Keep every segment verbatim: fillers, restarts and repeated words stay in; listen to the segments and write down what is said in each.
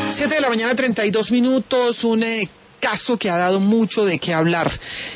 siete de la mañana, treinta y dos minutos, un eh, caso que ha dado mucho de qué hablar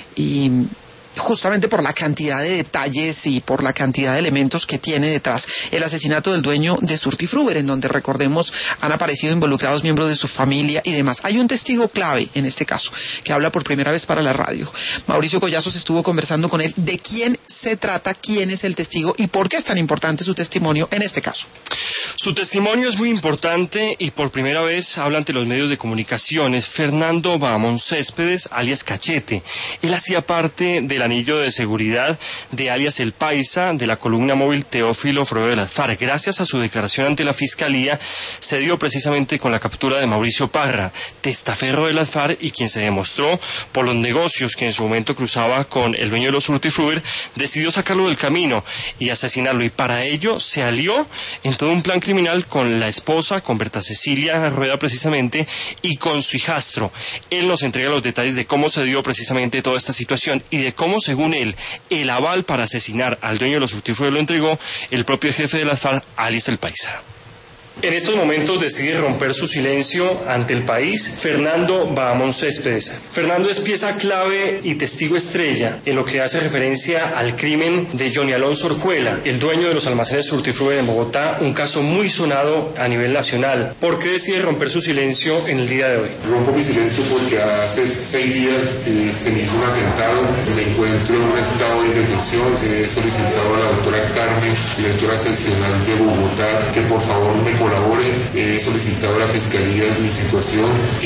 y justamente por la cantidad de detalles y por la cantidad de elementos que tiene detrás el asesinato del dueño de Surtifruber, en donde, recordemos, han aparecido involucrados miembros de su familia y demás. Hay un testigo clave en este caso, que habla por primera vez para la radio. Mauricio Collazos estuvo conversando con él de quién se trata, quién es el testigo y por qué es tan importante su testimonio en este caso. Su testimonio es muy importante y por primera vez habla ante los medios de comunicación. Es Fernando Bahamón Céspedes, alias Cachete. Él hacía parte del anillo de seguridad de alias El Paisa, de la columna móvil Teófilo Freud de las FARC. Gracias a su declaración ante la Fiscalía, se dio precisamente con la captura de Mauricio Parra, testaferro de las FARC y quien se demostró por los negocios que en su momento cruzaba con el dueño de los Surtifruber, decidió sacarlo del camino y asesinarlo. Y para ello se alió en todo un plan criminal con la esposa, con Berta Cecilia Rueda precisamente, y con su hijastro. Él nos entrega los detalles de cómo se dio precisamente toda esta situación y de cómo, según él, el aval para asesinar al dueño de los Surtifruber lo entregó el propio jefe de las FARC, alias El Paisa. En estos momentos decide romper su silencio ante el país Fernando Bahamón Céspedes. Fernando es pieza clave y testigo estrella en lo que hace referencia al crimen de Johnny Alonso Orjuela, el dueño de los almacenes Surtifruber en Bogotá, un caso muy sonado a nivel nacional. ¿Por qué decide romper su silencio en el día de hoy? Rompo mi silencio porque hace seis días eh, se me hizo un atentado, me encuentro en un estado de indefensión. He solicitado a la doctora Carmen, directora seccional de Bogotá, que por favor me colabore. He solicitado a la Fiscalía mi situación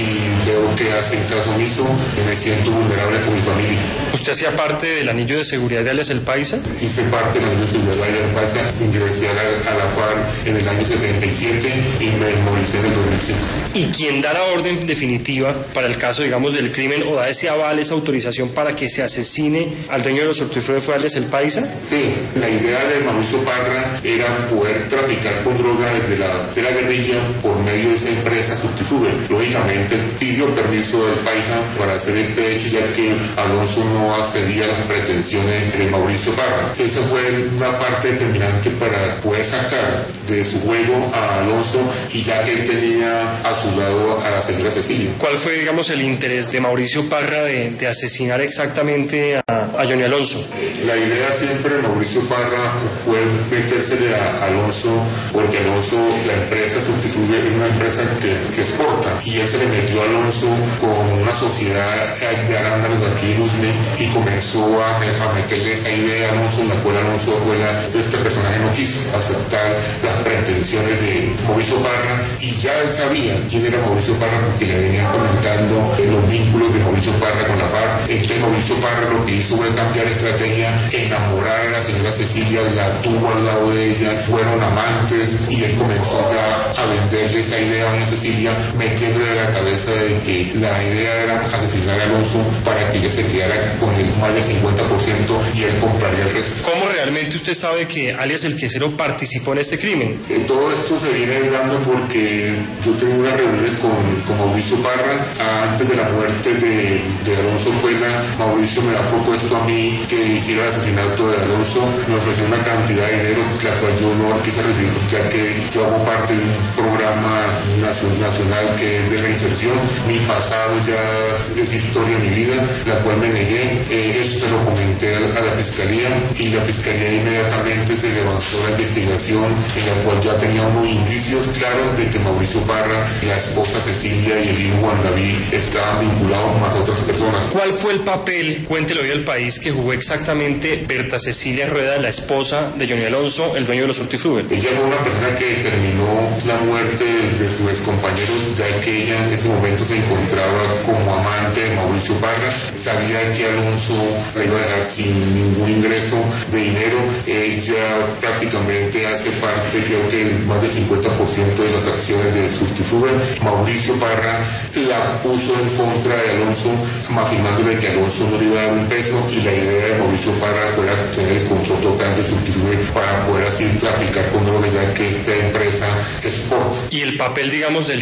y veo que hacen caso omiso. Me siento vulnerable con mi familia. ¿Usted hacía parte del anillo de seguridad de alias El Paisa? Hice parte del anillo de seguridad de alias El Paisa. Ingresé a la, a la FARC en el año setenta y siete y me desmovilicé en el dos mil cinco. ¿Y quién da la orden definitiva para el caso, digamos, del crimen o da ese aval, esa autorización para que se asesine al dueño de los Surtifruber fue alias El Paisa? Sí, la idea de Mauricio Parra era poder traficar con droga desde la de la guerrilla por medio de esa empresa Surtifruber. Lógicamente pidió permiso del Paisa para hacer este hecho, ya que Alonso no accedía a las pretensiones de Mauricio Parra. Esa fue una parte determinante para poder sacar de su juego a Alonso, y ya que él tenía a su lado a la señora Cecilia. ¿Cuál fue, digamos, el interés de Mauricio Parra de, de asesinar exactamente a, a Johnny Alonso? La idea siempre de Mauricio Parra fue metérsele a Alonso, porque Alonso, la empresa Surtifruber es una empresa que, que exporta, y él se le metió a Alonso con una sociedad de arándanos aquí en Usme y comenzó a, a meterle esa idea a Alonso, en la cual Alonso Orjuela, este personaje no quiso aceptar las pretensiones de Mauricio Parra, y ya él sabía quién era Mauricio Parra porque le venían comentando los vínculos de Mauricio Parra con la FARC. Entonces Mauricio Parra lo que hizo fue cambiar estrategia, enamorar a la señora Cecilia, la tuvo al lado de ella, fueron amantes, y él comenzó ya a venderle esa idea a doña Cecilia, metiéndole en la cabeza de que la idea era asesinar a Alonso para que ella se quedara con el más del cincuenta por ciento y él compraría el resto. ¿Cómo realmente usted sabe que alias El Quesero participó en este crimen? Eh, todo esto se viene dando porque yo tengo unas reuniones con, con Mauricio Parra antes de la muerte de, de Alonso Orjuela. Mauricio me ha propuesto a mí que hiciera el asesinato de Alonso, me ofreció una cantidad de dinero la cual yo no quise recibir, ya que yo hago parte de un programa nacional que es de reinserción. Mi pasado ya es historia de mi vida, la cual me negué. Eh, eso se lo comenté a, a la Fiscalía, y la Fiscalía inmediatamente se levantó la investigación, en la cual ya tenía unos indicios claros de que Mauricio Parra, la esposa Cecilia y el hijo Juan David estaban vinculados más a otras personas. ¿Cuál fue el papel, cuéntelo hoy al país, que jugó exactamente Berta Cecilia Rueda, la esposa de Johnny Alonso, el dueño de los Surtifruber? Ella fue una persona que determinó la muerte de su excompañero, ya que ella en ese momento se encontraba como amante de Mauricio Parra. Sabía que Alonso la iba a dejar sin ningún ingreso de dinero. Ella prácticamente hace parte, creo que más del cincuenta por ciento de las acciones de Surtifruber. Mauricio Parra la puso en contra de Alonso, afirmándole que Alonso no le iba a dar un peso, y la idea de Mauricio Parra era tener el control total de Surtifruber para poder así traficar con drogas, ya que esta empresa exporta. ¿Y el papel, digamos, del hijo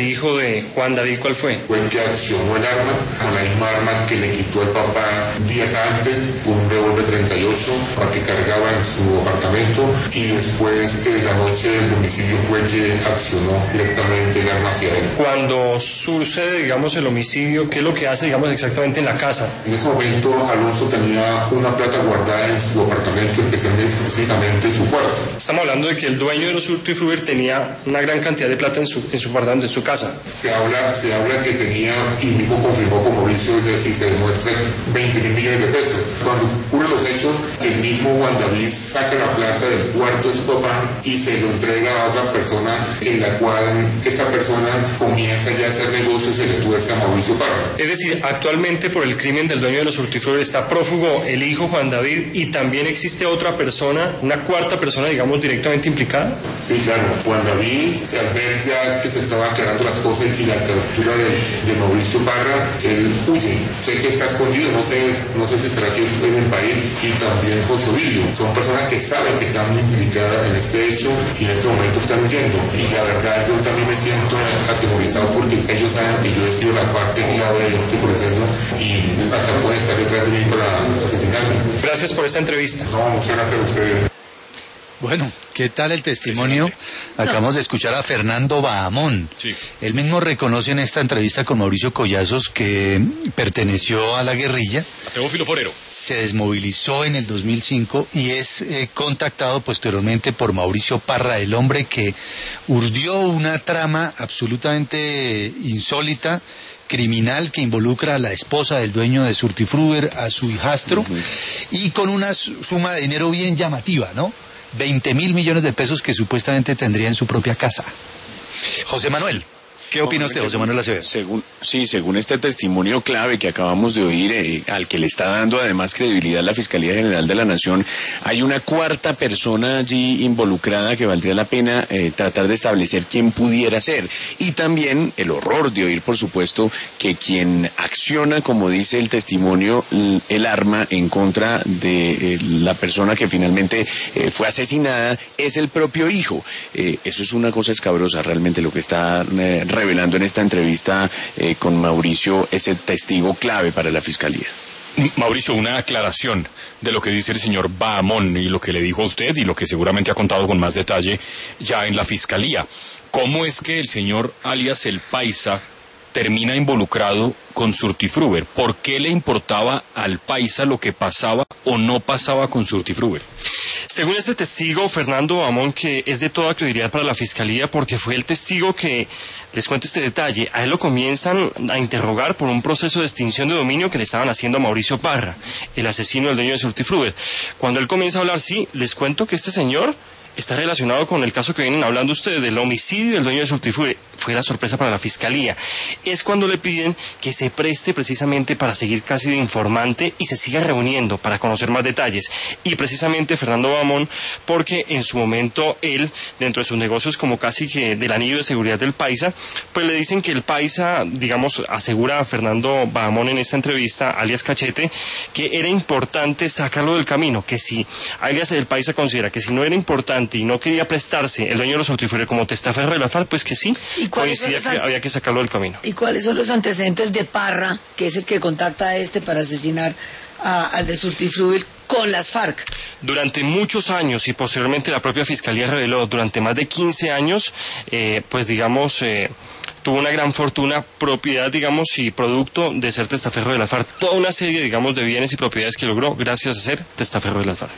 de Juan David, ¿cuál fue? Fue que accionó el arma, con la misma arma que le quitó el papá días antes, un revólver treinta y ocho para que cargaba en su apartamento, y después de la noche del homicidio fue que accionó directamente el arma hacia él. Cuando sucede, digamos, el homicidio, ¿qué es lo que hace, digamos, exactamente en la casa? En ese momento Alonso tenía una plata guardada en su apartamento, especialmente, específicamente en su cuarto. Estamos hablando de que el dueño de los Urtifruber tenía una gran cantidad de plata en su, en su apartamento, en su casa. Se habla, se habla que tenía, y mismo confirmó con Mauricio, y se demuestra veinte mil millones de pesos. Cuando ocurren los hechos, el mismo Juan David saca la plata del cuarto de su papá y se lo entrega a otra persona, en la cual esta persona comienza ya a hacer negocios y le tuerce a Mauricio Parra. Es decir, actualmente por el crimen del dueño de los Urtifruber está prófugo el hijo Juan David, y también existe otra persona, una cuarta persona, digamos, directamente implicada. Sí, claro. Juan David, al ver ya que se estaban aclarando las cosas y la captura de, de Mauricio Parra, él huye. Sé que está escondido, no sé, no sé si estará aquí en el país, y también José Ovidio. Son personas que saben que están implicadas en este hecho y en este momento están huyendo. Y la verdad, yo también me siento atemorizado porque ellos saben que yo he sido la parte clave de este proceso y hasta pueden estar detrás de mí para asesinarme. Gracias por esta entrevista. No, muchas gracias a ustedes. Bueno, ¿qué tal el testimonio? Acabamos de escuchar a Fernando Bahamón. Sí. Él mismo reconoce en esta entrevista con Mauricio Collazos que perteneció a la guerrilla. A Teófilo Forero. Se desmovilizó en el dos mil cinco y es eh, contactado posteriormente por Mauricio Parra, el hombre que urdió una trama absolutamente insólita, criminal, que involucra a la esposa del dueño de Urtifruber, a su hijastro, uh-huh. y con una suma de dinero bien llamativa, ¿no? veinte mil millones de pesos que supuestamente tendría en su propia casa. José Manuel, ¿qué opina usted, José Manuel Acevedo? Según, sí, según este testimonio clave que acabamos de oír, eh, al que le está dando además credibilidad la Fiscalía General de la Nación, hay una cuarta persona allí involucrada que valdría la pena eh, tratar de establecer quién pudiera ser. Y también el horror de oír, por supuesto, que quien acciona, como dice el testimonio, el arma en contra de eh, la persona que finalmente eh, fue asesinada es el propio hijo. Eh, eso es una cosa escabrosa, realmente, lo que está eh, revelando en esta entrevista eh, con Mauricio, ese testigo clave para la Fiscalía. Mauricio, una aclaración de lo que dice el señor Bahamón y lo que le dijo a usted y lo que seguramente ha contado con más detalle ya en la Fiscalía. ¿Cómo es que el señor alias El Paisa termina involucrado con Urtifruber? ¿Por qué le importaba al Paisa lo que pasaba o no pasaba con Urtifruber? Según este testigo, Fernando Bahamón, que es de toda credibilidad para la Fiscalía porque fue el testigo que, les cuento este detalle, a él lo comienzan a interrogar por un proceso de extinción de dominio que le estaban haciendo a Mauricio Parra, el asesino del dueño de Urtifruber. Cuando él comienza a hablar, sí, les cuento que este señor está relacionado con el caso que vienen hablando ustedes del homicidio del dueño de Urtifruber. Fue la sorpresa para la Fiscalía. Es cuando le piden que se preste precisamente para seguir casi de informante y se siga reuniendo para conocer más detalles. Y precisamente Fernando Bahamón, porque en su momento él, dentro de sus negocios como casi que del anillo de seguridad del Paisa, pues le dicen que el Paisa, digamos, asegura a Fernando Bahamón en esta entrevista, alias Cachete, que era importante sacarlo del camino, que si alias el Paisa considera que si no era importante y no quería prestarse el dueño de los Urtifruber como testaferro de la FARC, pues que sí, coincidía que había que sacarlo del camino. ¿Y cuáles son los antecedentes de Parra, que es el que contacta a este para asesinar a, al de Urtifruber con las FARC? Durante muchos años, y posteriormente la propia Fiscalía reveló, durante más de quince años, eh, pues digamos... Eh, tuvo una gran fortuna, propiedad, digamos, y producto de ser testaferro de la FARC. Toda una serie, digamos, de bienes y propiedades que logró gracias a ser testaferro de la FARC.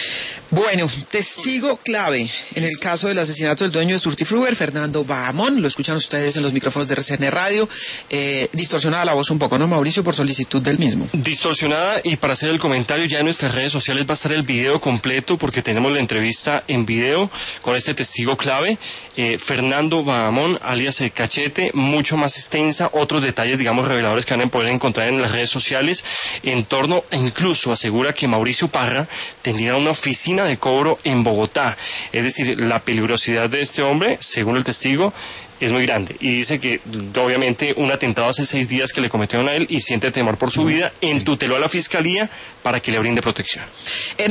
Bueno, testigo clave en el caso del asesinato del dueño de Urtifruber, Fernando Bahamón. Lo escuchan ustedes en los micrófonos de R C N Radio. Eh, distorsionada la voz un poco, ¿no, Mauricio? Por solicitud del mismo. Distorsionada, y para hacer el comentario, ya en nuestras redes sociales va a estar el video completo, porque tenemos la entrevista en video con este testigo clave, eh, Fernando Bahamón, alias el Cachete, mucho más extensa, otros detalles, digamos, reveladores que van a poder encontrar en las redes sociales, en torno, e incluso asegura que Mauricio Parra tendría una oficina de cobro en Bogotá. Es decir, la peligrosidad de este hombre, según el testigo, es muy grande. Y dice que, obviamente, un atentado hace seis días que le cometieron a él y siente temor por su vida, entuteló a la Fiscalía para que le brinde protección.